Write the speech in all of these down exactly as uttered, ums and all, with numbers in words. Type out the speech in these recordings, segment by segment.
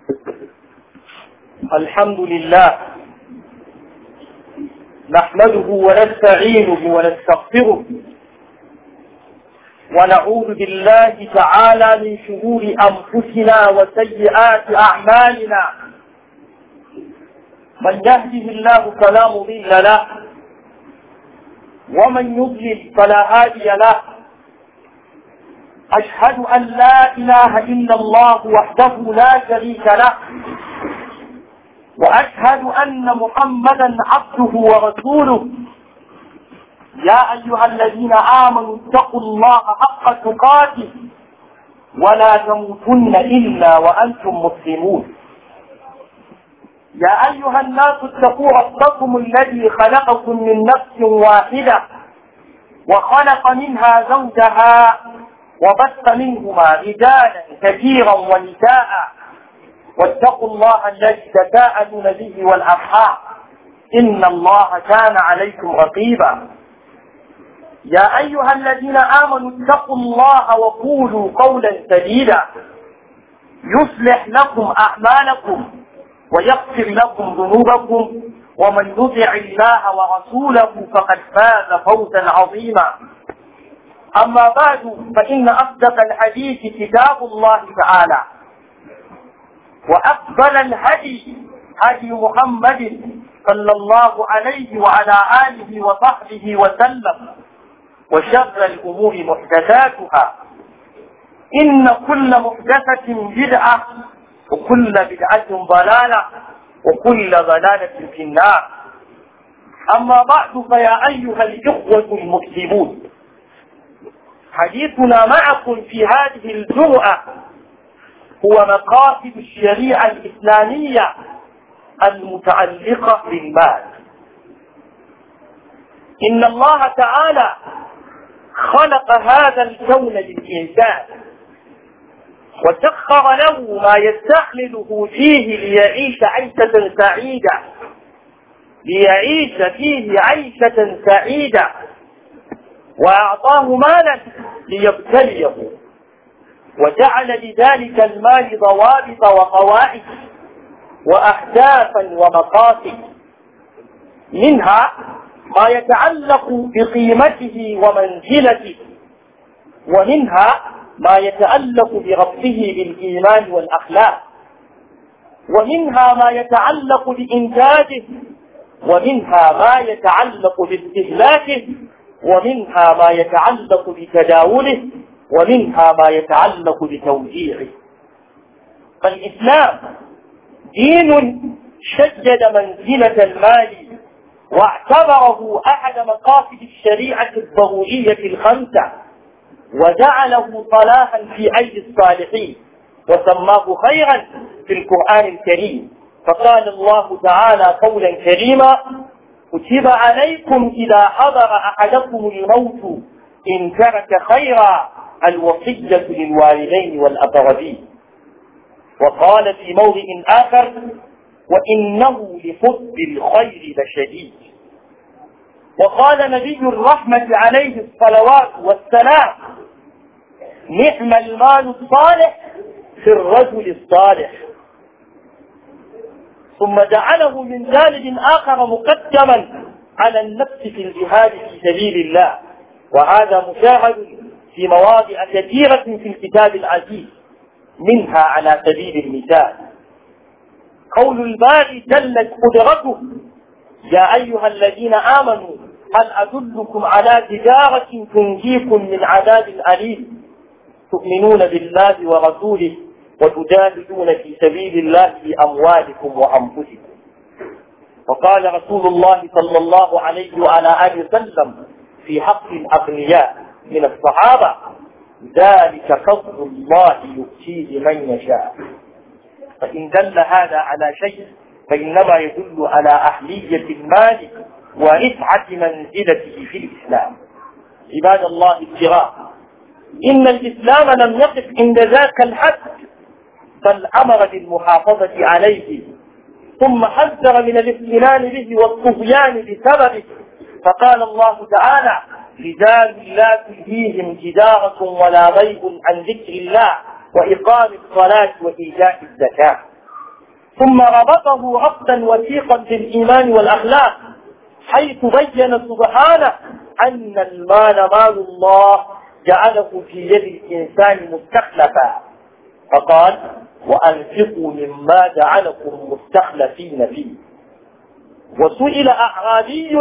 الحمد لله نحمده ونستعينه ونستغفره ونعوذ بالله تعالى من شرور أنفسنا وسيئات أعمالنا. من يهده الله فلا مضل له ومن يضلل فلا هادي له. أشهد أن لا إله إلا الله وحده لا شريك له، وأشهد أن محمدا عبده ورسوله. يا أيها الذين آمنوا اتقوا الله حق تقاته ولا تموتن إلا وأنتم مسلمون. يا أيها الناس اتقوا ربكم الذي خلقكم من نفس واحدة وخلق منها زوجها وبث منهما رجالا كثيرا ونساء، واتقوا الله الذي تساءلون به والأرحام إن الله كان عليكم رقيبا. يا أيها الذين آمنوا اتقوا الله وقولوا قولا سديدا يصلح لكم أعمالكم ويغفر لكم ذنوبكم، ومن يطع الله ورسوله فقد فاز فوزا عظيما. أما بعد، فإن أصدق الحديث كتاب الله تعالى، وأفضل الهدي هدي محمد صلى الله عليه وعلى آله وصحبه وسلم، وشر الأمور محدثاتها، إن كل محدثة بدعة وكل بدعة ضلالة وكل ضلالة في النار. أما بعد، فيا أيها الإخوة المسلمون، حديثنا معكم في هذه الجمعة هو مقاصد الشريعة الإسلامية المتعلقة بالمال. إن الله تعالى خلق هذا الكون للإنسان وسخر له ما يستخلله فيه ليعيش عيشة سعيدة ليعيش فيه عيشة سعيدة وأعطاه مالا ليبتليه، وجعل لذلك المال ضوابط وقواعد وأهدافا ومقاصد، منها ما يتعلق بقيمته ومنزلته، ومنها ما يتعلق بربطه بالإيمان والأخلاق، ومنها ما يتعلق بإنتاجه، ومنها ما يتعلق باستهلاكه، ومنها ما يتعلق بتداوله، ومنها ما يتعلق بتوزيعه. فالإسلام دين شدد منزلة المال واعتبره أحد مقاصد الشريعة الضرورية الخمسة، وجعله صلاحا في أيدي الصالحين، وسماه خيرا في القرآن الكريم. فقال الله تعالى قولا كريما: كتب عليكم إذا حضر أحدكم الموت إن ترك خيرا الوصية للوالدين والأقربين. وقال في موضع آخر: وإنه لحب الخير لشديد. وقال نبي الرحمة عليه الصلوات والسلام: نعم المال الصالح في الرجل الصالح. ثم جعله من جانب آخر مقدما على النفس في الجهاد في سبيل الله، وهذا مشاهد في مواضع كثيرة في الكتاب العزيز، منها على سبيل المثال قول الباري جلت قدرته: يا أيها الذين آمنوا هل أدلكم على تجارة تنجيكم من عذاب أليم تؤمنون بالله ورسوله وتجاهدون في سبيل الله بأموالكم وأنفسكم. وقال رسول الله صلى الله عليه وعلى آله وسلم في حق الأغنياء من الصحابة: ذلك فضل الله يؤتيه من يشاء. فإن دل هذا على شيء فإنما يدل على أهمية المال ورفعة منزلته في الإسلام. عباد الله الكرام، إن الإسلام لم يقف عند ذاك الحد، بل أمر بالمحافظة عليه، ثم حذر من الافتنان به والطغيان بسببه. فقال الله تعالى: رجال لا تلهيهم تجارة ولا بيع عن ذكر الله وإقام الصلاة وإيتاء الزكاة. ثم ربطه ربطا وثيقا بالإيمان والأخلاق، حيث بين سبحانه أن المال مال الله جعله في يد الإنسان مستخلفا، فقال: وأنفقوا مما جعلكم مستخلفين فيه. وسئل أعرابي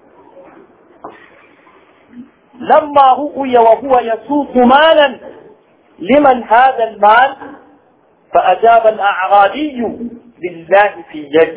لما رؤي وهو يسوق مالا: لمن هذا المال؟ فأجاب الأعرابي: لله في يدي.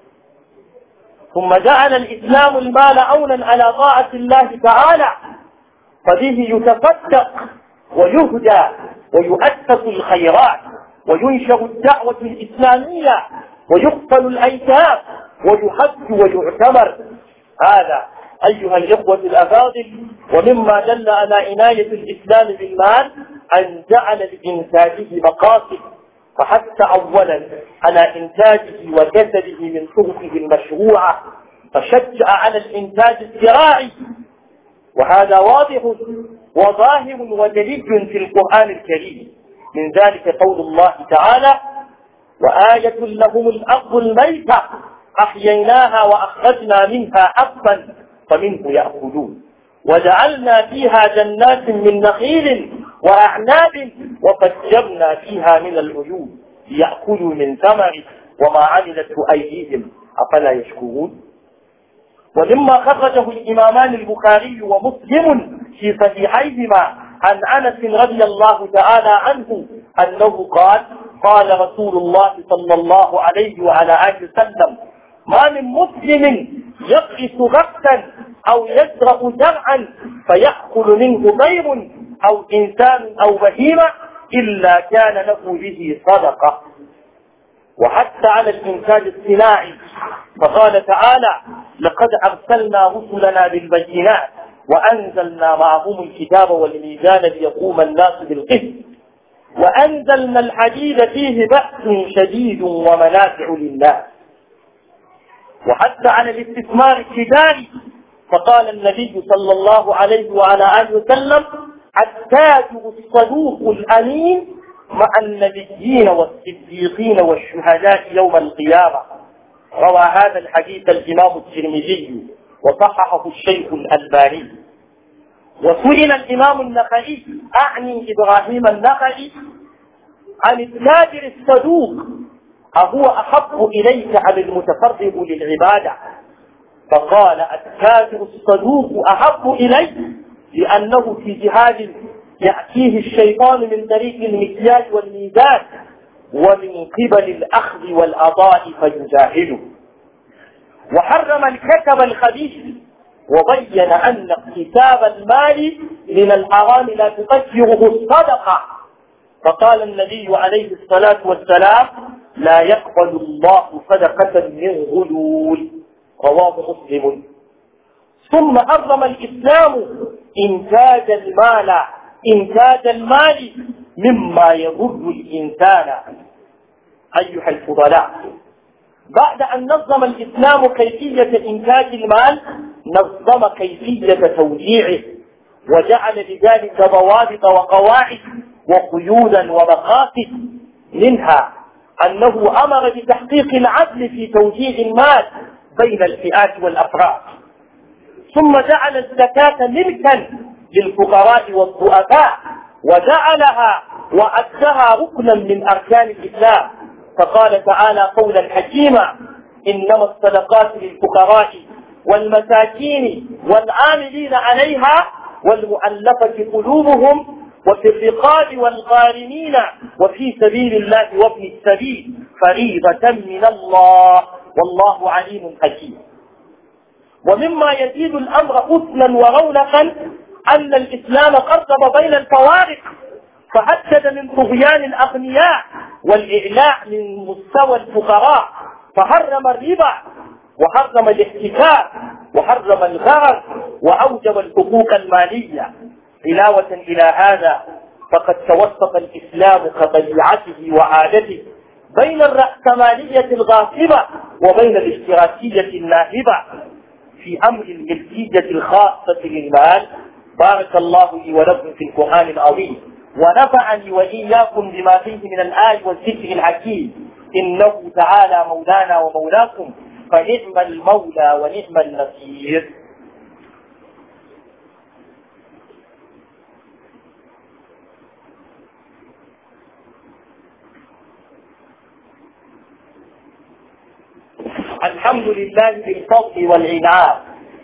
ثم جعل الإسلام المال عونا على طاعة الله تعالى، فبه يتصدق ويهدى ويؤسس الخيرات وينشر الدعوة الإسلامية ويقتل الأيتام ويحج ويعتمر. هذا أيها الإخوة الأفاضل ومما دل على عناية الإسلام بالمال أن جعل لإنتاجه مقاصد، فحتى أولا على إنتاجه وكسبه من طرقه المشروعة، فشجع على الإنتاج الزراعي، وهذا واضح وظاهر ودليل في القرآن الكريم. من ذلك قول الله تعالى: وآية لهم الأرض الميتة أحييناها وأخرجنا منها حبا فمنه يأكلون وجعلنا فيها جنات من نخيل وأعناب وفجرنا فيها من العيون ليأكلوا من ثمره وما عملته أيديهم أفلا يشكرون. ومما خرجه الإمامان البخاري ومسلم في صحيحيهما عن أنس رضي الله تعالى عنه أنه قال: قال رسول الله صلى الله عليه وعلى آله وسلم: ما من مسلم يغرس غرسا أو يزرع زرعا فيأكل منه طير أو إنسان أو بهيمة إلا كان له به صدقة. وحتى على الإنتاج الصناعي، فقال تعالى: لقد أرسلنا رسلنا بالبينات وأنزلنا معهم الكتاب والميزان ليقوم الناس بالقسط وأنزلنا الحديد فيه بأس شديد ومنافع للناس. وحتى على الاستثمار التجاري، فقال النبي صلى الله عليه وعلى آله وسلم: التاجر الصدوق الأمين مع النبيين والصديقين والشهداء يوم القيامة. روى هذا الحديث الإمام الترمذي وصححه الشيخ الألباني. وسئل الإمام النخعي، أعني إبراهيم النخعي، عن التاجر الصدوق: أهو أحب إليك عن المتفرغ للعبادة؟ فقال: التاجر الصدوق أحب إلي لأنه في جهاد يأتيه الشيطان من طريق المكيال والميزان ومن قبل الأخذ والعطاء فيجاهده. وحرم الكسب الخبيث وبين أن اكتساب المال من الحرام لا تطهره الصدقة، فقال النبي عليه الصلاة والسلام: لا يقبل الله صدقة من غلول. رواه مسلم. ثم حرم الإسلام إنتاج المال إنتاج المال مما يضر الإنسان. أيها الفضلاء، بعد أن نظم الإسلام كيفية إنتاج المال، نظم كيفية توزيعه، وجعل لذلك ضوابط وقواعد وقيودا ومقاصد. منها أنه أمر بتحقيق العدل في توزيع المال بين الفئات والأفراد، ثم جعل الزكاة ملكا للفقراء والضعفاء، وجعلها وأدها ركنا من أركان الإسلام، فقال تعالى قولا حكيما: إنما الصدقات للفقراء والمساكين والعاملين عليها والمؤلفة قلوبهم وفي الرقاب والغارمين وفي سبيل الله وابن السبيل فريضة من الله والله عليم حكيم. ومما يزيد الأمر حسنا ورونقا أن الإسلام قرب بين الفوارق، فحدد من طغيان الأغنياء والإعلاء من مستوى الفقراء، فحرم الربا وحرم الاحتكار وحرم الغرر وأوجب الحقوق المالية. علاوة إلى هذا، فقد توسط الإسلام كطبيعته وعادته بين الرأسمالية الغاصبة وبين الاشتراكية الناهبة في أمر الملكية الخاصة للمال. بارك الله لي ولكم في القرآن العظيم، ونفعني وإياكم بما فيه من الآية والذكر الحكيم، إنه تعالى مولانا ومولاكم فنعم المولى ونعم النصير. الحمد لله بالفضل والعناية،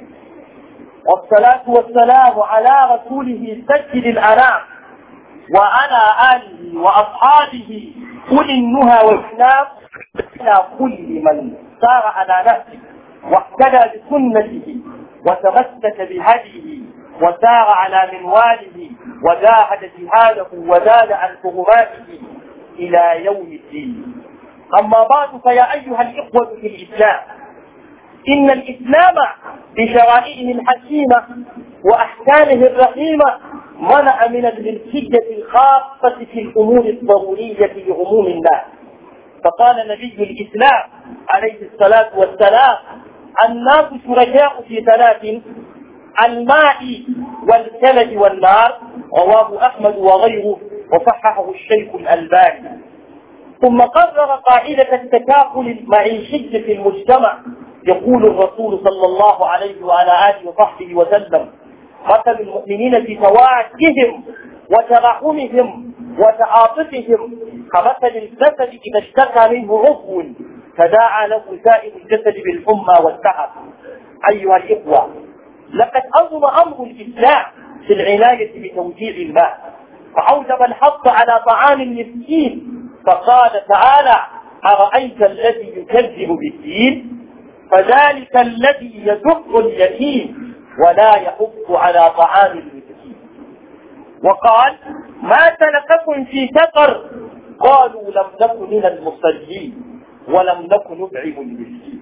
والصلاة والسلام على رسوله سيد الأنام وعلى آله وأصحابه أولي النهى والإسلام، على كل من سار على نهجه واهتدى بسنته وتمسك بهديه وسار على منواله وجاهد جهاده وزاد عن حرماته إلى يوم الدين. أما بعد، فيا أيها الإخوة في الإسلام، إن الإسلام بشرائعه الحكيمة وأحكامه الرحيمة منع من الملكية الخاصة في الأمور الضرورية لعموم الناس. فقال نبي الإسلام عليه الصلاة والسلام: الناس شركاء في ثلاث: الماء والكلب والنار. رواه أحمد وغيره وصححه الشيخ الألباني. ثم قرر قاعدة التكافل المعيشي في المجتمع. يقول الرسول صلى الله عليه وعلى آله وصحبه وسلم: مثل المؤمنين في توادهم وترحمهم وتعاطفهم كمثل الجسد إذا اشتكى منه عضو تداعى له سائر الجسد بالحمى والتعب. أيها الإخوة، لقد عظم أمر الإسلام في العناية بتوزيع الماء، فأوجب الحث على طعام المسكين، فقال تعالى: أرأيت الذي يكذب بالدين فذلك الذي يدق اليتيم ولا يحض على طعام المسكين. وقال: ما سلككم في سقر؟ قالوا لم نكن من المصلين ولم نكن نطعم المسكين.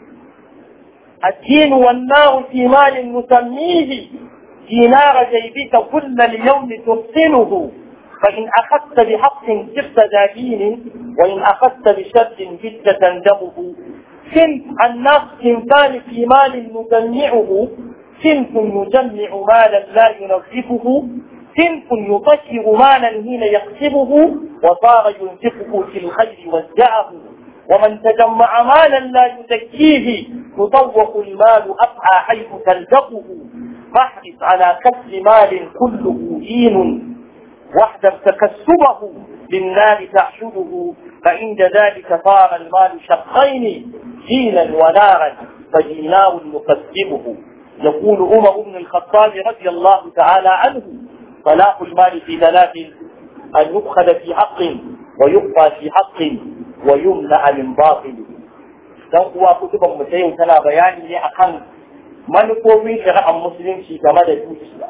الدين والنار في مال نسميه، في نار جيبك كل اليوم تحسنه، فإن أخذت بحق جبت ذا دين وإن أخذت بشر جبت تندمه. صنف الناس صنفان في مال نجمعه: صنف يجمع مالا لا ينظفه، صنف يطشر مالا حين يقسمه وصار ينفقه في الخير وزعه. ومن تجمع مالا لا يزكيه يطوق المال أسعى حيث تلزقه. فاحرص على كسب مال كله دين واحذر تكسبه بالنار تحشده، فعند ذلك صار المال شقين دينا ونارا فدينار يكسبه. يقول عمر بن الخطاب رضي الله تعالى عنه: صلاح المال في ثلاث: أن يؤخذ في حق ويقضى في حق ويمنع من باطل. dan uwa kutuban mu sai tana bayani ne akan manufofin shari'ar musulunci game da dukiya.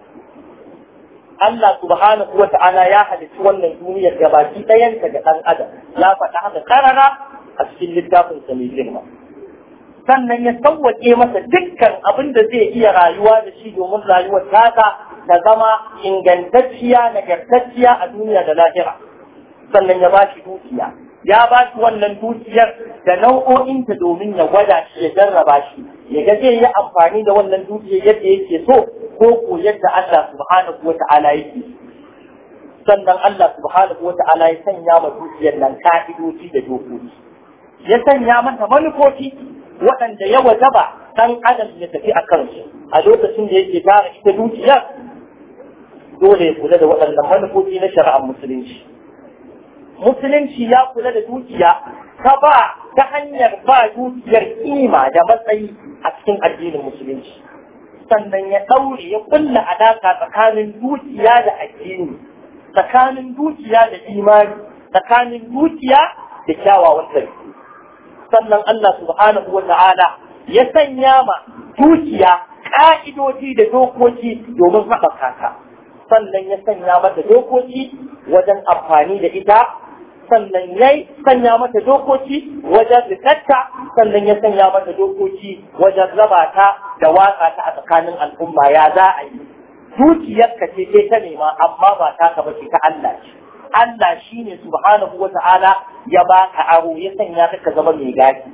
Allah subhanahu wa ta'ala ya halitta wannan duniyar gabaki ɗayanta ga ɗan adam, ya faɗa haka karara a cikin littafin sa mai girma. Sannan ya sauwaƙe masa dukkan abin da zai iya rayuwa da shi domin rayuwar taka ta zama ingantacciya, nagartacciya a duniya da lahira. Sannan ya ba shi dukiya, ya ba shi wannan dukiyar da nau'o'inta domin ya gwada shi, ya jarraba shi, ya ga zai yi amfani da wannan dukiyar yadda yake so ko ko yadda Allah subhanahu wa ta'ala yake. Sannan Allah subhanahu wa ta'ala ya sanya ma dukiyar nan ka'idoji da dokoki, ya sanya mata manufofi waɗanda ya wajaba ɗan adam ya tafi a kansu a lokacin da yake tara ita dukiyar. Dole ya kula da waɗannan manufofi na shari'ar musulunci. Musulunci ya kula da dukiya ta ba ta hanyar ba dukiyar kima da matsayi a cikin addinin musulunci. Sannan ya ɗaure ya kulla alaƙa tsakanin dukiya da addini, tsakanin dukiya da imani, tsakanin dukiya da kyawawan ɗabi'u. Sannan Allah subhanahu wa ta'ala ya sanya ma dukiya ƙa'idoji da dokoki domin haɓaka ta. Sannan ya sanya mata dokoki wajen amfani da ita, sannan ya sanya mata dokoki wajen rikatta, sannan ya sanya mata dokoki wajen raba ta da watsa ta a tsakanin al'umma. Ya za a yi? Dukiyarka ce sai ta nema, amma ba ta ka bace ta Allah ce. Allah shi ne subhanahu wa ta'ala ya baka aro, ya sanya ka zama mai gadi.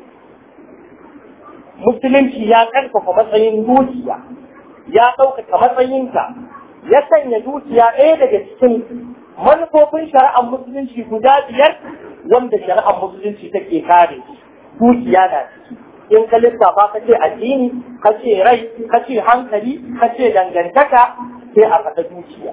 Musulunci ya karfafa matsayin dukiya, ya ɗaukaka matsayinka, ya sanya dukiya ɗaya daga cikin manufofin shari'ar musulunci guda biyar wanda shari'ar musulunci take kare dukiya na ciki. In ka lissafa ka ce addini, ka ce rai, ka ce hankali, ka ce dangantaka, sai a faɗa dukiya.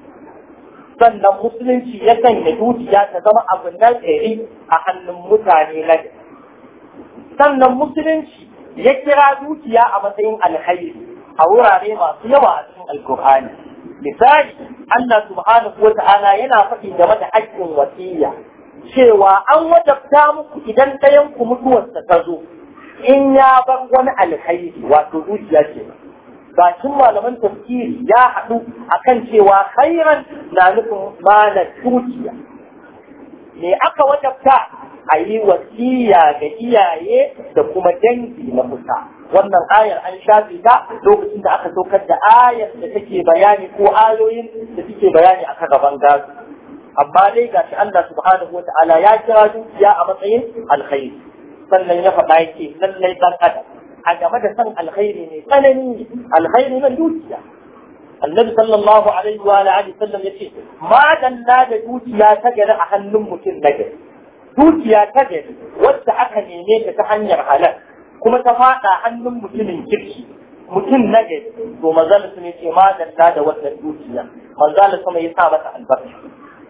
Sannan musulunci ya sanya dukiya ta zama abin nan tsere a hannun mutane na gari. Sannan musulunci ya kira dukiya a matsayin alkhairi a wurare masu yawa a cikin alkur'ani. Misali, Allah subhanahu wa ta'ala yana faɗi game da haƙƙin wasiya cewa an wajabta muku idan ɗayan ku mutuwarsa ta zo in ya bar wani alkhairi wato dukiya ce. Bakin malaman tafsiri ya haɗu akan cewa khairan na nufin malar dukiya. Me aka wajabta? A yi wasiya ga iyaye da kuma dangi na kusa. Wannan ayar an shafe ta lokacin da aka saukar da ayar da take bayani ko ayoyin da take bayani akan gaban gado. Amma dai gashi Allah subhanahu wa ta'ala ya kira dukiya a matsayin alkhairi. Sannan ya faɗa yake lallai ɗan adam a game da san alkhairi ne tsanani alkhairi na dukiya. Annabi sallallahu alaihi wa alihi sallam yace ma dalla da dukiya ta gari a hannun mutum na gari. Dukiya ta gari wacce aka neme ta ta hanyar halal kuma ta faɗa hannun mutumin kirki mutum na gari to manzal sun yace ma dalla da wannan dukiya manzal sama ya sa mata albarka.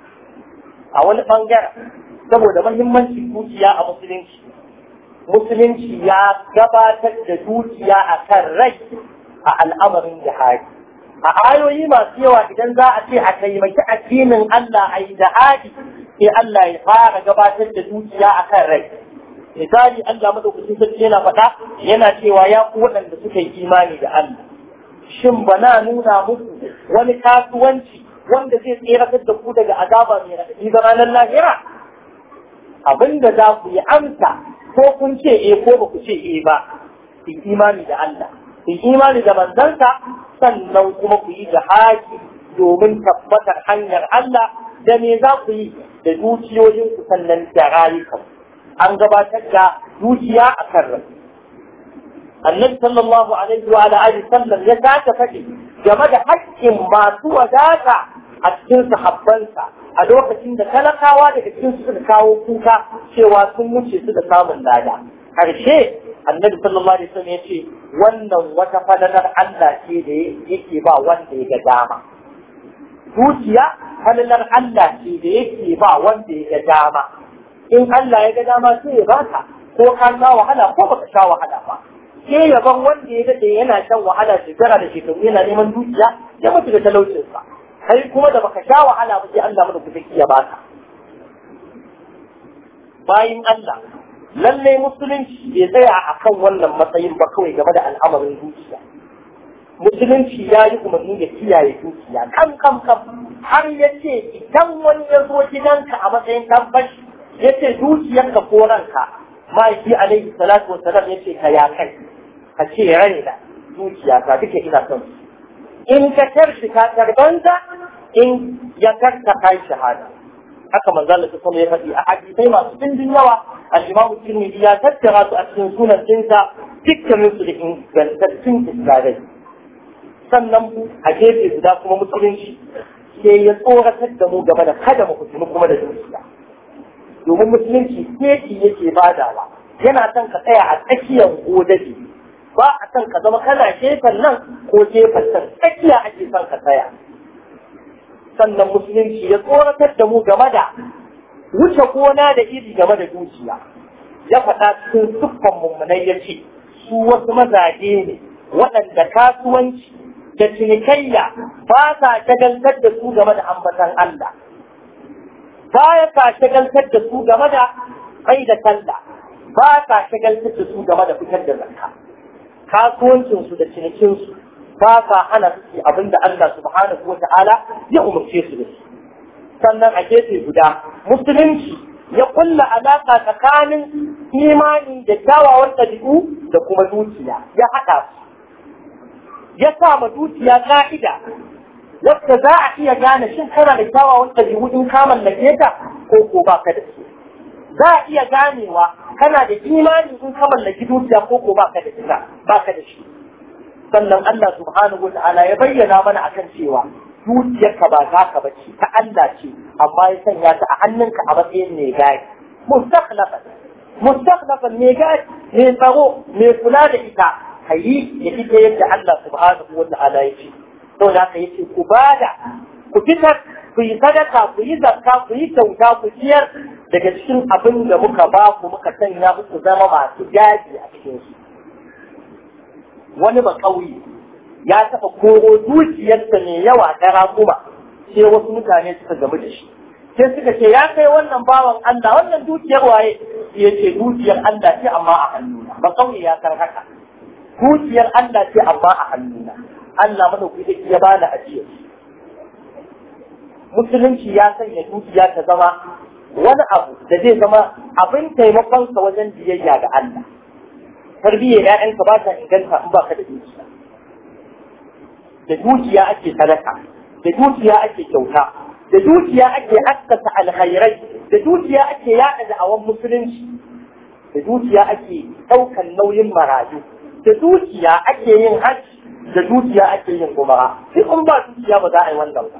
A wani bangaren saboda muhimmancin dukiya a musulunci musulunci ya gabatar da dukiya a kan rai a al'amarin jihadi. A ayoyi masu yawa idan za a ce a taimaki addinin Allah a yi jihadi sai Allah ya fara gabatar da dukiya a kan rai. Misali Allah madaukakin sarki yana faɗa yana cewa ya ku waɗanda suka yi imani da Allah. Shin ba na nuna muku wani kasuwanci wanda zai tseratar da ku daga azaba mai raɗaɗi ga ranar lahira? Abinda za ku yi amsa ko kun ce eh ko ba ku ce eh ba, ku imani da Allah, ku imani da manzansa, sannan kuma ku yi jihadi domin tabbatar hanyar Allah. Da me za ku yi? Da dukiyoyin ku sannan da rayukan. An gabatar da dukiya a kan rai. Annabi sallallahu alaihi wa alihi sallam ya sake faɗi game da haƙƙin masu wadata a cikin sahabbansa a lokacin da talakawa daga cikin su suka kawo kuka cewa sun wuce su da samun lada. Karshe Annabi sallallahu alaihi wasallam ya ce wannan wata falalar Allah ce da yake ba wanda ya ga dama. Dukiya falalar Allah ce da yake ba wanda ya ga dama. In Allah ya ga dama sai ya baka ko ka sha wahala ko baka sha wahala ba. Ke yaban wanda ya dade yana shan wahala shekara da shekaru yana neman dukiya ya mutu da talaucinsa. Kai kuma da baka sha wahala ba sai Allah mana kuɗi ya baka. Bayin Allah, lalle musulunci bai tsaya akan wannan matsayin ba kawai game da al'amarin dukiya. Musulunci ya yi umarni da kiyaye dukiya kam kam kam har ya ce idan wani ya zo gidanka a matsayin tabbaci ya ce dukiyarka ko ranka ma'aiki alaihi salatu wasalam ya ce ka ya kai ka ce raina dukiya ka duka ina son su. In ka tarshi ka karbanta in ya karka kai shahada. Haka manzo Allah ta ya faɗi a hadisai masu dindin yawa al-Imam Tirmidhi ya tattara su a cikin sunan dinsa dukkanin su da ingantattun isnadai. Sannan a gefe guda kuma musulunci sai ya tsoratar da mu game da kada mu fitinu kuma da dukiya. Domin musulunci keki yake badawa yana son ka tsaya a tsakiyar godabi ba a son ka zama kana gefen nan ko gefen can tsakiya ake son ka tsaya. Sannan musulunci ya tsoratar da mu game da wuce gona da iri game da dukiya. Ya faɗa cikin siffan mummunai ya ce su wasu mazaje ne waɗanda kasuwanci da cinikayya ba sa shagaltar da su game da ambatan Allah. Ba ya sa shagaltar da su game da kai da sallah. Ba sa shagaltar da su game da fitar da zakka. Kasuwancinsu da cinikinsu ba sa hana su abin da Allah subhanahu wa ta'ala ya umarce su da su. Sannan a gefe guda, musulunci ya kulla alaƙa tsakanin imani da kyawawan ɗabi'u da kuma dukiya, ya haɗa su. Ya sa ma dukiya ƙa'ida, wacce za a iya gane shin kana da kyawawan ɗabi'u in ka mallake ta ko ko ba ka da su. Za a iya ganewa kana da imani in ka mallaki dukiya ko ko ba ka da ita, ba ka da shi. Sannan Allah subhanahu wa ta'ala ya bayyana mana akan cewa dukiyarka ba za ka bace ta Allah ce amma ya sanya ta a hannunka a matsayin ne gari mustakhlafan mustakhlafan me ga me tsaro me kula da ita hayi ya ita yadda Allah subhanahu wa ta'ala ya ce to da ka yace ku bada ku fitar ku yi sadaka ku yi zakka ku yi kyauta ku ciyar daga cikin abin da muka ba ku muka sanya muku zama masu gaji a cikin su wani ba kauye ya taɓa koro dukiyarsa mai yawa ta rakuma sai wasu mutane suka gamu da shi sai suka ce ya kai wannan bawan Allah wannan dukiyar waye ya ce dukiyar Allah ce amma a hannuna ba kauye ya san haka dukiyar Allah ce amma a hannuna Allah madaukaki ya bani ajiya musulunci ya sanya dukiya ta zama wani abu da zai zama abin taimakon ka wajen biyayya ga Allah tarbiyyar ƴaƴanka ba ta inganta in ba ka da dukiya da dukiya ake sadaka da dukiya ake kyauta da dukiya ake haskaka alkhairai da dukiya ake yada da'awan musulunci da dukiya ake daukan nauyin marayu da dukiya ake yin hajji da dukiya ake yin umara sai in ba dukiya ba za a yi wannan ba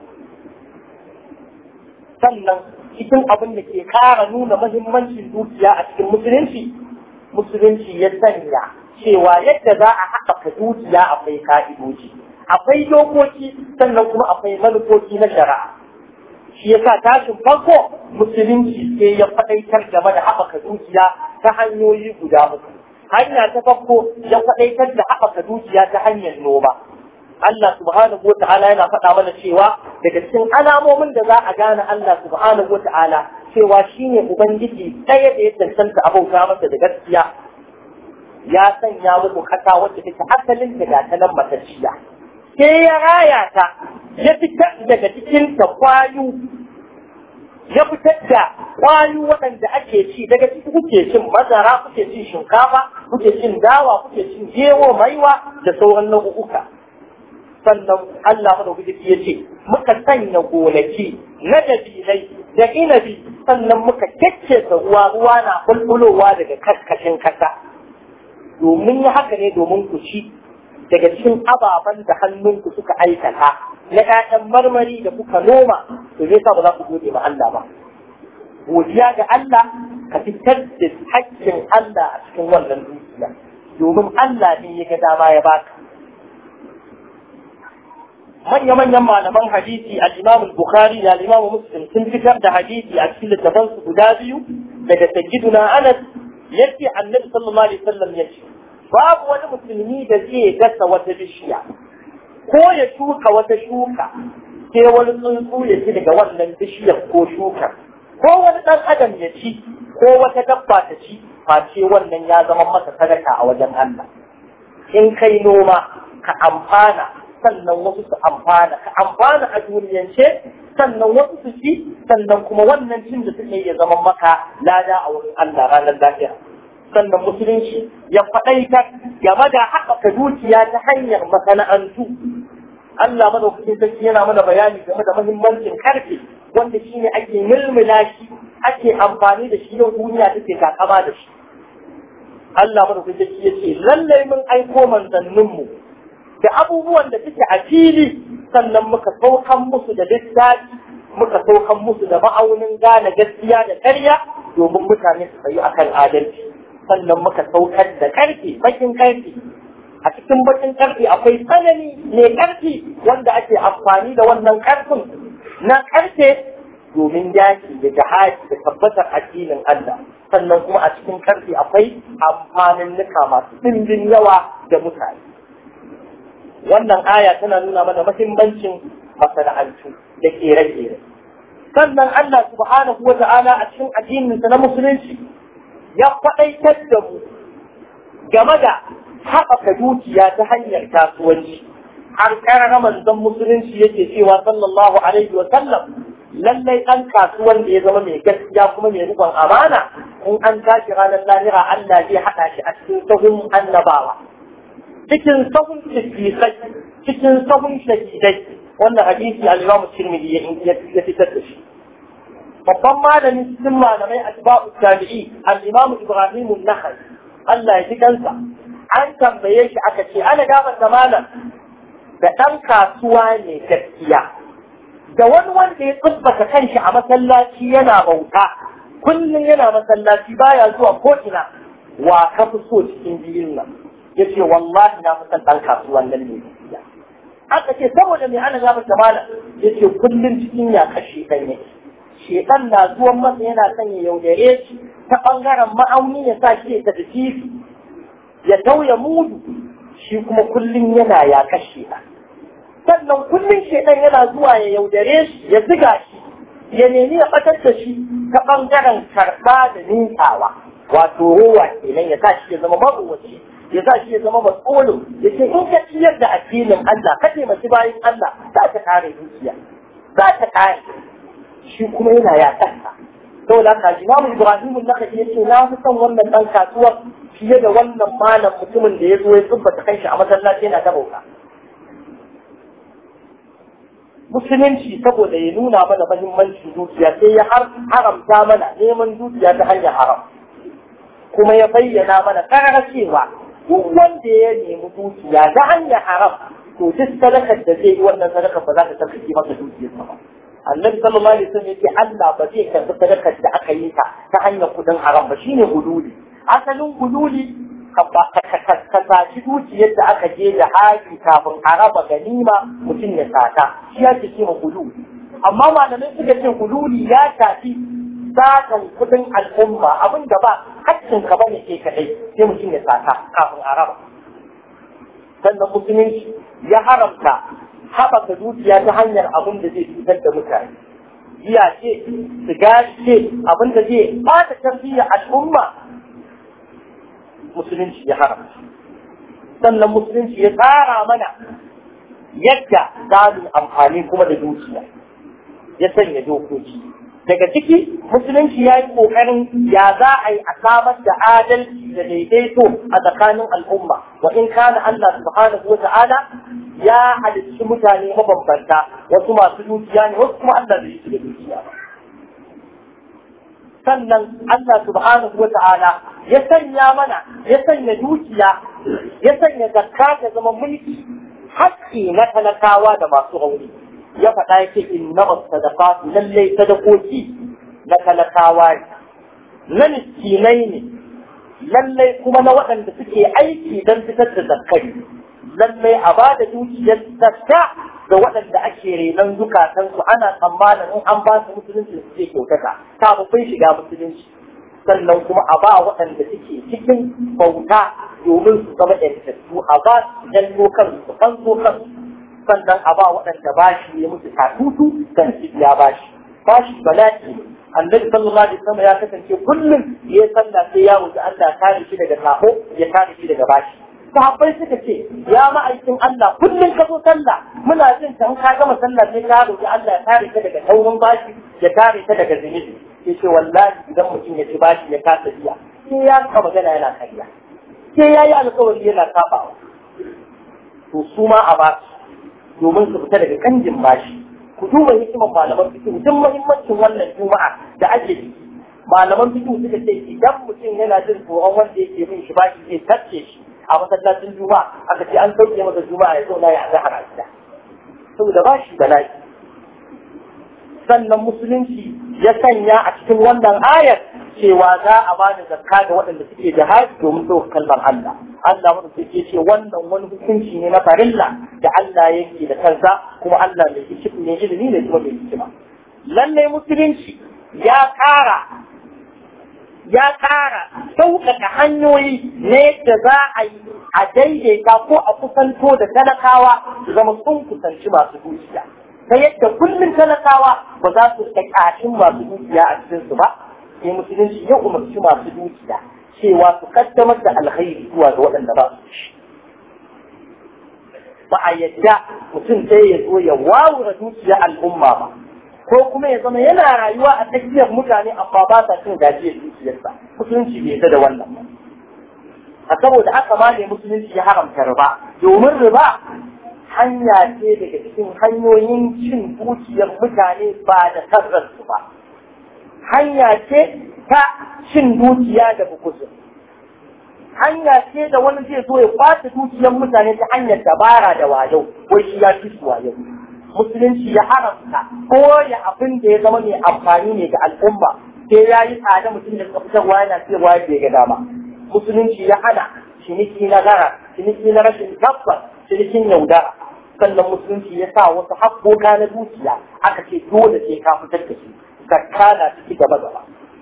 sannan cikin abin da ke kara nuna muhimmancin dukiya a cikin musulunci musulunci ya sanya cewa yadda za a haɓaka dukiya akwai ka'idoji akwai dokoki sannan kuma akwai manufofi na shari'a shi yasa tashin farko musulunci sai ya faɗaitar game da haɓaka dukiya ta hanyoyi guda uku hanya ta farko ya faɗaitar da haɓaka dukiya ta hanyar noma Allah subhanahu wata'ala yana faɗa mana cewa daga cikin alamomin da za a gane Allah subhanahu wata'ala cewa shine ubangiji ɗaya da ya cancanta abauta masa da gaskiya ya sanya muku kasa wacce take asalin da ta nan matacciya sai ya raya ta ya fitar daga cikin ta kwayu ya fitar da kwayu waɗanda ake ci daga ciki kuke cin masara kuke cin shinkafa kuke cin dawa kuke cin gero maiwa da sauran nau'uka sannan Allah madaukaki ya ce muka sanya gonaki na dabilai da inabi sannan muka kekkesa ruwa ruwa na bulbulowa daga karkashin kasa domin yi haka ne domin ku ci daga cikin ababen da hannunku suka aikata na ƴaƴan marmari da kuka noma to zai sa ba za ku gode ma Allah ba godiya ga Allah ka fitar da haƙƙin Allah a cikin wannan dukiya domin Allah ne ya ga dama ya baka manya-manyan malaman hadisi al-Imam al-Bukhari da al-Imam Muslim sun fitar da hadisi a cikin littafansu guda biyu daga sayyiduna Anas yace Annabi sallallahu alaihi wasallam yace babu wani musulmi da zai gasa wata bishiya ko ya shuka wata shuka sai wani tsuntsu ya ci daga wannan bishiyar ko shukar ko wani dan adam ya ci ko wata dabba ta ci face wannan ya zama masa sadaka a wajen Allah in kai noma ka amfana sannan wasu su amfana ka amfana a duniyance sannan wasu su ci sannan kuma wannan cin da suke ya zama maka lada a wurin Allah ranar lafiya sannan musulunci ya faɗaita game da haɓaka dukiya ta hanyar masana'antu Allah madaukakin sarki yana mana bayani game da muhimmancin karfe wanda shine ake mulmula shi ake amfani da shi yau duniya take takama da shi Allah madaukakin sarki yace lallai mun aiko manzanninmu da abubuwan da suke a fili sannan muka saukan musu da littafi muka saukan musu da ma'aunin gane gaskiya da ƙarya domin mutane su tsayu akan adalci sannan muka saukar da ƙarfi bakin ƙarfi a cikin bakin ƙarfi akwai tsanani mai ƙarfi wanda ake amfani da wannan ƙarfin na ƙarfe domin yaki da jihadi da tabbatar addinin Allah sannan kuma a cikin ƙarfi akwai amfanin nuka masu ɗimbin yawa da mutane wannan aya tana nuna mana muhimmancin masana'antu da kere-kere sannan Allah subhanahu wa ta'ala a cikin addininsa na musulunci ya faɗaitar da mu game da haɓaka dukiya ta hanyar kasuwanci har ƙarara manzon musulunci yake cewa sallallahu alaihi wa sallam lallai ɗan kasuwan da ya zama mai gaskiya kuma mai riƙon amana in an tashi ranar lahira Allah zai haɗa shi a cikin sahun annabawa cikin sahun shahidai cikin sahun shahidai wannan hadisi al-Imam Tirmidhi ya fitar da shi babban malami cikin malamai asba'u tabi'i al-Imam Ibrahim an-Nakhai Allah ya ji kansa an tambaye shi aka ce ana gaban da malam da dan kasuwa ne gaskiya da wani wanda ya tsubbata kanshi a masallaci yana bauta kullum yana masallaci baya zuwa ko ina, wa ka fi so cikin biyun nan? Yace wallahi na fi son ɗan kasuwan nan ne. Aka ce saboda mai ana gaba kamala, yace kullum cikin ya kashe ɗan yake. Shekan na zuwan masa yana son ya yaudare shi ta ɓangaren ma'auni ya sa shi ya tafi ya tauya mudu, shi kuma kullum yana ya kashe ɗan. Sannan kullum shekan yana zuwa ya yaudare shi ya ziga shi ya nemi ya ɓatar da shi ta ɓangaren karɓa da ninkawa, wato rowa kenan ya sa shi ya zama maruwaci, ya sa shi ya zama matsolo, ya ce in ka ciyar da addinin Allah ka taimaki bayan Allah za ta kare dukiya, za ta kare. Shi kuma yana ya kasa. Saboda haka Imam Ibrahim an-Nakhai yace na fi son wannan dan kasuwar fiye da wannan malam mutumin da ya zo ya tabbata kanshi a masallaci yana ta bauta. Musulunci saboda ya nuna mana muhimmancin dukiya sai ya haramta mana neman dukiya ta hanyar haram, kuma ya bayyana mana karara cewa duk wanda ya nemi dukiya ta hanyar haram to duk sadakar da zai yi wannan sadakar ba za ta tafi masa dukiyarsa ba. Annabi sallallahu alaihi wasallam yake Allah ba zai karɓi sadakar da aka yi ta ta hanyar kudin haram ba, shine gululi. Asalin gululi ka saci dukiyar da aka je da haji kafin a raba ganima mutum ya sata, shi ya ce ma gululi. Amma malamai suka ce gululi ya shafi satan kudin al'umma, abin da ba haccin ka bane ke kadai sai mutum ya sata kafin a raba. Sannan musulunci ya haramta haɓaka dukiya ta hanyar abin da zai cutar da mutane. Giya ce, sigari ce, abin da zai ɓata tarbiyyar al'umma, musulunci ya haramta. Sannan musulunci ya tsara mana yadda za mu amfani kuma da dukiya, ya sanya dokoki. Daga ciki musulunci ya yi ƙoƙarin ya za a yi a samar da adalci da daidaito a tsakanin al'umma, wa in kana Allah subhanahu wa ta'ala ya halicci mutane mabambanta, wasu masu dukiya ne wasu kuma Allah bai yi su da dukiya ba. Sannan Allah subhanahu wa ta'ala ya sanya mana ya sanya dukiya ya sanya zakka ta zama mulki, haƙƙi na talakawa da masu rauni. Ya faɗa yake inna as-sadaqatu lallai sadakoki na talakawa ne, na miskinai ne, lallai kuma na waɗanda suke aiki don fitar da zakkari. Lallai a ba da dukiyar zakka ga waɗanda ake renon zukatansu, ana tsammanin in an ba su musulunci su ce kyautata kafin shiga musulunci. Sannan kuma a ba waɗanda suke cikin bauta domin su zama ƴantattu, a ba su jallo kansu su fanso kansu. Sannan a ba waɗanda bashi ya mutu katutu kan su biya bashi. Bashi bala'i. Annabi sallallahu alaihi wasallam ya kasance kullum ya sallah sai ya wuce Allah kare shi daga sako, ya kare shi daga bashi. Sahabbai suka ce ya ma'aikin Allah kullum ka zo sallah muna jin kan ka gama sallah sai ka roki Allah ya kare ka daga taurin bashi, ya kare ka daga zunubi. Yace wallahi idan mutum ya ci bashi ya kasa biya sai ya ka magana yana kariya, sai ya yi alƙawari yana sabawa. To su ma a ba domin su fita daga kanjin bashi. Ku duba hikimar malaman fiqh, duk muhimmancin wannan juma'a da ake ciki. Malaman fiqh suka ce idan mutum yana jin tsoron wanda yake bin shi bashi zai tacce shi a masallacin juma'a, aka ce an sauke masa juma'a ya zauna ya azhar a gida saboda bashi bala'i. Sannan musulunci ya sanya a cikin wannan ayar cewa za a ba da zakka ga waɗanda suke jihadi domin ɗaukar kalmar Allah. Allah wanda suke ce wannan wani hukunci ne na farilla da Allah yake da kansa, kuma Allah mai hikima ne, ilimi ne kuma mai hikima. Lallai musulunci ya ƙara ya ƙara sauƙaƙa hanyoyi na yadda za a yi a daidaita ko a kusanto da talakawa su zama sun kusanci masu dukiya. Ta yadda kullum talakawa ba za su rika ƙashin masu dukiya a cikinsu ba, sai musulunci ya umarci masu dukiya cewa su kaddamar da alkhairi zuwa ga waɗanda ba su shi. Ba a yadda mutum sai ya zo ya wawura dukiya al'umma ba, ko kuma ya zama yana rayuwa a tsakiyar mutane amma ba sa cin gajiyar dukiyarsa. Musulunci bai yarda da wannan ba. A saboda haka ma ne musulunci ya haramta riba, domin riba hanya ce daga cikin hanyoyin cin dukiyar mutane ba da sarrarsu ba. Hanya ce ta cin dukiya da bukusu. Hanya ce da wani zai zo ya kwace dukiyar mutane ta hanyar dabara da wayo, wai shi ya fi su wayo. Musulunci ya haramta ko ya abin da ya zama mai amfani ne ga al'umma sai ya yi tsada mutum da fitarwa yana cewa ya ga dama. Musulunci ya hana ciniki na gara, ciniki na rashin tabbas, cinikin yaudara. Sannan musulunci ya sa wasu haƙƙoƙa na dukiya aka ce dole sai ka fitar da su, zakka na ciki gaba gaba.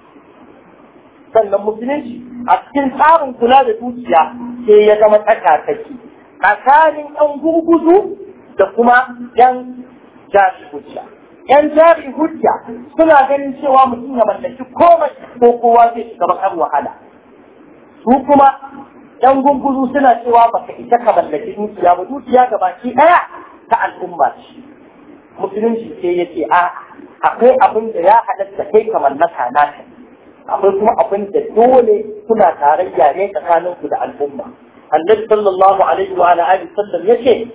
Sannan musulunci a cikin tsarin kula da dukiya sai ya zama tsakatsaki tsakanin ɗan gurguzu da kuma ‘yan jari hujja. ‘Yan jari hujja suna ganin cewa mutum ya mallaki komai ko kowa zai shiga bakar wahala. Su kuma ‘yan gurguzu suna cewa baka isa ka mallaki dukiya ba, dukiya ga baki ɗaya ta al'umma ce. Musulunci sai ya ce a akwai abin da ya halatta kai ka mallaka naka. Akwai kuma abin da dole suna tarayya ne tsakaninku da al'umma. Annabi sallallahu alaihi wa alihi sallam yace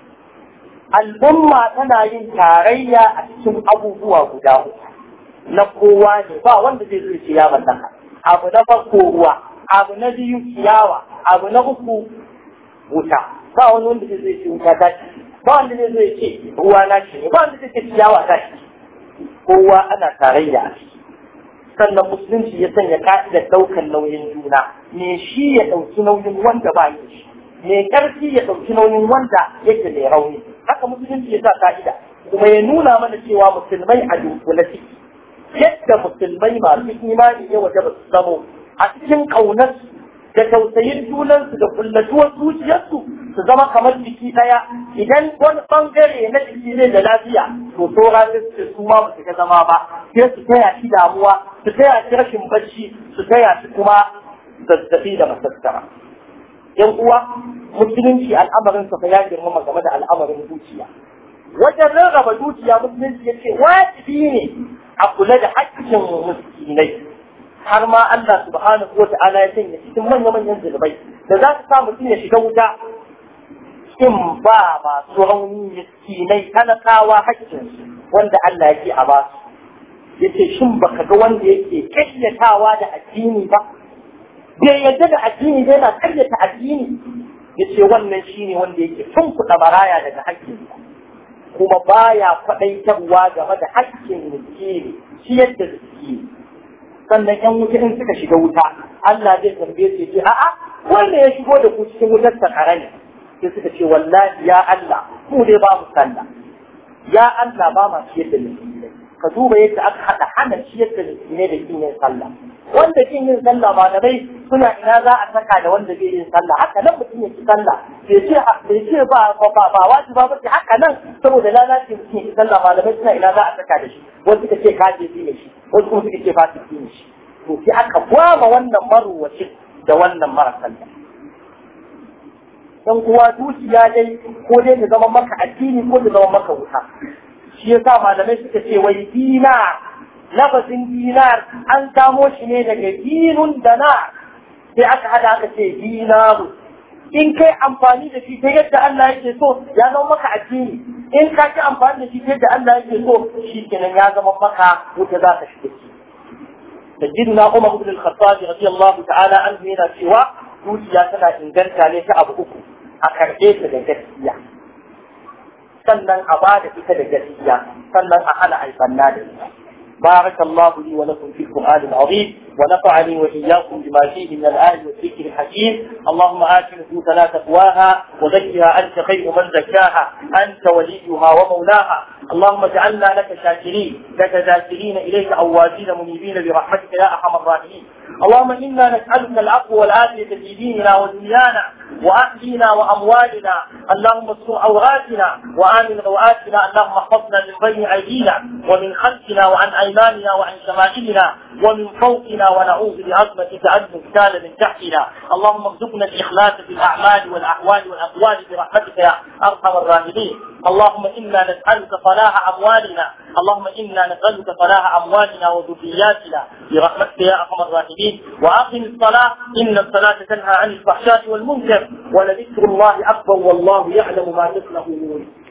al'umma tana yin tarayya a cikin abubuwa guda uku. Na kowa ne ba wanda zai zo ya mallaka. Abu na farko ruwa, abu na biyu ciyawa, abu na uku wuta. Ba wani wanda zai zo ya ce wuta ta ci, ba wanda zai zo ya ce ruwa na shi ne, ba wanda zai ce ciyawa ta ci. Kowa ana tarayya a ciki. Sannan musulunci ya sanya ka'idar ɗaukar nauyin juna, me shi ya ɗauki nauyin wanda ba yi shi, me ƙarfi ya ɗauki nauyin wanda yake mai rauni. Haka musulunci ya sa ka'ida, kuma ya nuna mana cewa musulmai a dunkule ciki, yadda musulmai masu imani ya waje ba su zamo a cikin ƙaunarsu da tausayin junansu da kullatuwar zuciyarsu su zama kamar jiki ɗaya. Idan wani ɓangare na jiki ne da lafiya to saura sai su ma ba su ga zama ba, sai su taya shi damuwa, su taya shi rashin bacci, su taya shi kuma zazzabi da masassara. Yan uwa, musulunci al'amarin sa ya girmama game da al'amarin zuciya. Wajen rarraba dukiya musulunci ya ce wajibi ne a kula da haƙƙin miskinai. Har ma Allah subhanahu wa ta'ala ya sanya cikin manya-manyan zunubai da za su sa mutum ya shiga wuta, in ba masu rauni miskinai talakawa haƙƙinsu wanda Allah yake a ba su. Yace shin baka ga wanda yake kayyatawa da addini ba? Bai yadda da addini bai na kayyata addini. Yace wannan shine wanda yake tunkuɗa baraya daga haƙƙinsa, kuma baya faɗaitarwa game da haƙƙin miskini shi yadda miskini. Sannan ‘yan wuta in suka shiga wuta, Allah zai tambaye su ce, a'a, wanda ya shigo da ku cikin wutar ta ƙarami. Sai suka ce, wallahi ya Allah, mu dai ba mu sallah. Ya Allah ba ma ciyar da miskinai. Ka duba yadda aka haɗa hana ciyar da miskinai da kin yin sallah. Wanda kin yin sallah ba da bai suna ina za a saka da wanda bai yin sallah. Haka nan mutum ya ci sallah. Bai ce bai ce ba ba ba wajiba ba ce haka nan saboda lalace mutum ya ci sallah malamai suna ina za a saka da shi. Wasu suka ce kaje ne shi. Wasu kuma suka ce fasiki ne shi. To sai aka gwama wannan maruwacin da wannan mara sallah. Dan kuwa dukiya dai ko dai ta zama maka addini ko ta zama maka wuta. Shi yasa malamai suka ce wai dinar, lafazin dinar an samo shi ne daga dinun danar. Sai aka hada aka ce dinaru. In kai amfani da shi ta yadda Allah yake so ya zama maka addini. In ka ci amfani da shi ta yadda Allah yake so shi kenan ya zama maka wuta za ka shiga ciki. سيدنا عمر بن الخطاب رضي الله تعالى عنه هنا سوى دوسيا تنا inganta ne ta abu uku a karɓe ta da gaskiya sannan a ba da ita da gaskiya sannan a hana alfanna da ita. بارك الله لي ولكم في القرآن العظيم ونفعني وإياكم بما فيه من الآيات والذكر الحكيم. اللهم آت نفوسنا تقواها وزكها أنت خير من زكاها أنت وليها ومولاها. اللهم اجعلنا لك شاكرين لك ذاكرين إليك أوابين منيبين برحمتك يا أرحم الراحمين. اللهم إنا نسألك العفو والعافية في ديننا ودنيانا وأهلنا وأموالنا. اللهم استر عوراتنا وآمن روآتنا. اللهم احفظنا من بين أيدينا ومن خلفنا وعن أيماننا وعن شمائلنا ومن فوقنا ونعوذ بعظمتك أن نغتال من تحتنا. اللهم ارزقنا الإخلاص في الأعمال والأحوال والأقوال برحمتك يا أرحم الراحمين. اللهم إنا نسألك صلاح أموالنا. اللهم إنا نسألك صلاح أموالنا وذرياتنا برحمتك يا أرحم الراحمين. وأقم الصلاة إن الصلاة تنهى عن الفحشاء والمنكر ولذكر الله أكبر والله يعلم ما تصنعون.